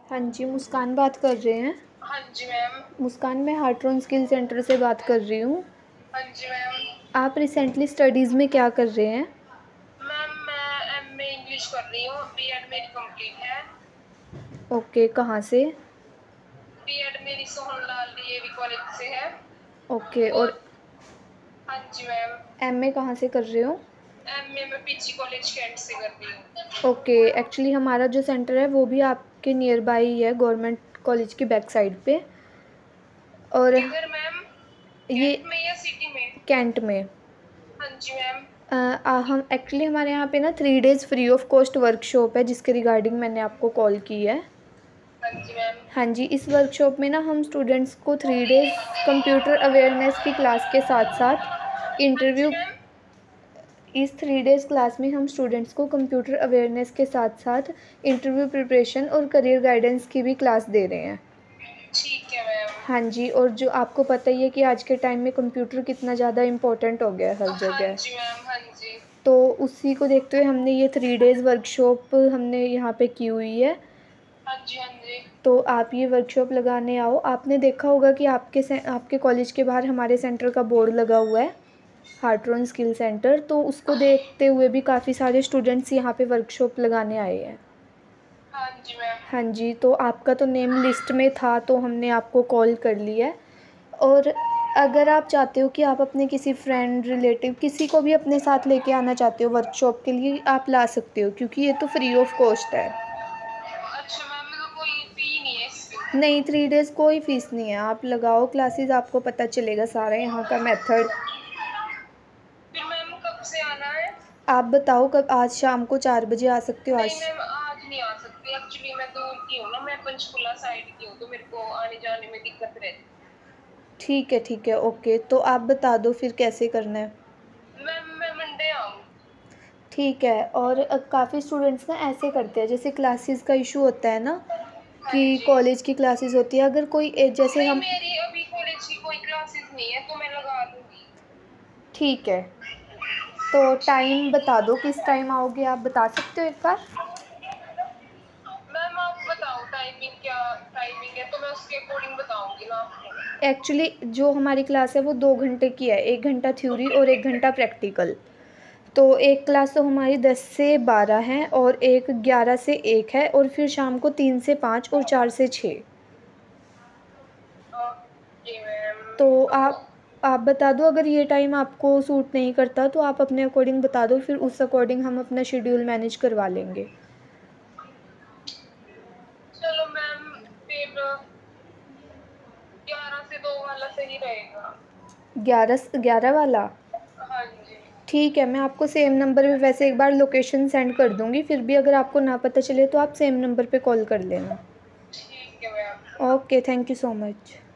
हाँ जी, मुस्कान बात कर रहे हैं। हाँ जी मैम। मुस्कान, मैं हार्ट्रॉन स्किल सेंटर से बात कर रही हूँ। हाँ जी मैम। आप रिसेंटली स्टडीज़ में क्या कर रहे हैं? मैम मैं एमए इंग्लिश कर रही हूँ, बीएड मेरी कंप्लीट है। ओके, कहाँ से? बीएड मेरी सोहनलाल डीएवी कॉलेज से है। ओके, और और हाँ जी मैम, एमए कहाँ से कर रहे हो? एमए मैं पीजी कॉलेज कैंट से कर रही हूँ। ओके, एक्चुअली हमारा जो सेंटर है वो भी आपके नियर बाय ही है, गवर्नमेंट कॉलेज की बैक साइड पे। और किधर मैम? ये कैंट में या सिटी में? कैंट में। हाँ जी मैम। हम एक्चुअली हमारे यहाँ पे ना 3 days free of cost workshop है, जिसके रिगार्डिंग मैंने आपको कॉल की है। हाँ जी मैम। हाँ जी, इस वर्कशॉप में ना हम स्टूडेंट्स को 3 डेज़ कंप्यूटर अवेयरनेस की क्लास के साथ साथ हाँ जी इंटरव्यू मैम। इस 3 डेज़ क्लास में हम स्टूडेंट्स को कंप्यूटर अवेयरनेस के साथ साथ इंटरव्यू प्रिपरेशन और करियर गाइडेंस की भी क्लास दे रहे हैं। ठीक है मैम। हाँ जी, और जो आपको पता ही है कि आज के टाइम में कंप्यूटर कितना ज़्यादा इम्पोर्टेंट हो गया है हर हाँ जगह। जी मैम। हाँ जी। तो उसी को देखते हुए हमने ये 3 डेज़ वर्कशॉप हमने यहाँ पे की हुई है। हाँ जी। हाँ जी। तो आप ये वर्कशॉप लगाने आओ। आपने देखा होगा कि आपके कॉलेज के बाहर हमारे सेंटर का बोर्ड लगा हुआ है, हार्ट्रॉन स्किल सेंटर, तो उसको देखते हुए भी काफ़ी सारे स्टूडेंट्स यहाँ पे वर्कशॉप लगाने आए हैं। हाँ जी मैम। हाँ जी, तो आपका तो नेम लिस्ट में था तो हमने आपको कॉल कर लिया है। और अगर आप चाहते हो कि आप अपने किसी फ्रेंड, रिलेटिव, किसी को भी अपने साथ लेके आना चाहते हो वर्कशॉप के लिए, आप ला सकते हो, क्योंकि ये तो फ्री ऑफ कॉस्ट है। अच्छा मैम, मतलब कोई फी नहीं है इसकी? नहीं, 3 डेज़ कोई फ़ीस नहीं है। आप लगाओ क्लासेस, आपको पता चलेगा सारा यहाँ का मेथड। फिर मैम कब से आना है? आप बताओ कब? आज शाम को 4 बजे आ सकते हो नहीं आज? मैम, आज नहीं आ सकती। एक्चुअली मैं दूर की हूँ ना, मैं पंचकुला साइड की हूँ, तो मेरे को आने जाने में दिक्कत रहती ठीक है, ओके। तो आप बता दो फिर कैसे करना है। है। मैम मैं मंडे आऊँ? ठीक है। और काफ़ी स्टूडेंट्स ना ऐसे करते हैं, जैसे क्लासेस का इशू होता है ना, हाँ कि जी। कॉलेज की क्लासेस होती है, अगर कोई जैसे नहीं, हम। मेरी अभी कॉलेज की कोई क्लासेस नहीं है, तो मैं लगा लूंगी। ठीक है, तो टाइम बता दो, किस टाइम आओगे, आप बता सकते हो एक बार? मैम आप बताओ टाइमिंग, क्या टाइमिंग है, तो मैं उसके अकॉर्डिंग बताऊंगी ना आपको। एक्चुअली जो हमारी क्लास है वो 2 घंटे की है, 1 घंटा थ्योरी और 1 घंटा प्रैक्टिकल। तो एक क्लास तो हमारी 10 से 12 है, और एक 11 से 1 है, और फिर शाम को 3 से 5 और 4 से 6। Okay ma'am. तो तो आप बता दो, अगर ये टाइम आपको सूट नहीं करता तो आप अपने अकॉर्डिंग बता दो, फिर उस अकॉर्डिंग हम अपना शेड्यूल मैनेज करवा लेंगे। चलो मैम, फिर 11 से 2 वाला सही रहेगा। 11 वाला? हाँ जी। ठीक है, मैं आपको सेम नंबर पे वैसे एक बार लोकेशन सेंड कर दूँगी, फिर भी अगर आपको ना पता चले तो आप सेम नंबर पे कॉल कर लेना। ठीक है ma'am. Okay, thank you so much.